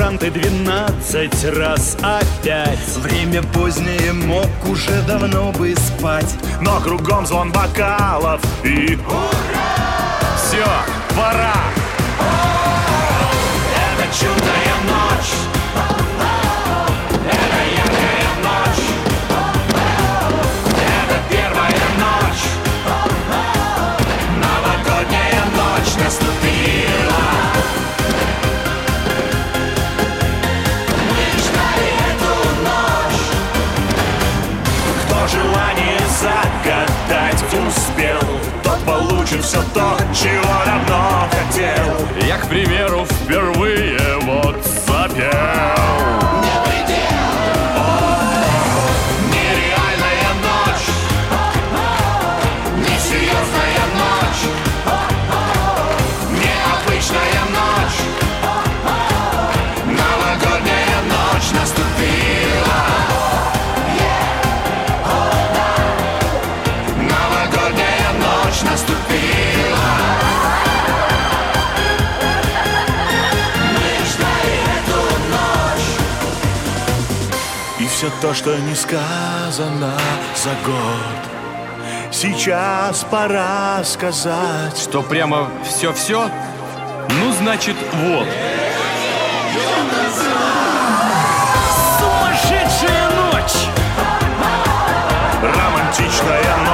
курсанты 12 раз опять. Время позднее, мог уже давно бы спать, но кругом звон бокалов и ура! Все, пора! Это чудная ночь, это яркая ночь, это первая ночь, новогодняя ночь наступила. Мы ждали эту ночь. Кто желание загадать успел, тот получит все то, чего давно хотел. Я, к примеру, впервые вот запел. Нереальная ночь, несерьезная ночь, необычная ночь, новогодняя ночь наступила. Новогодняя ночь наступила. Мы ждали эту ночь. И все то, что не сказано за год, сейчас пора сказать. Что прямо все-все? Ну, значит, вот. Сумасшедшая ночь! Романтичная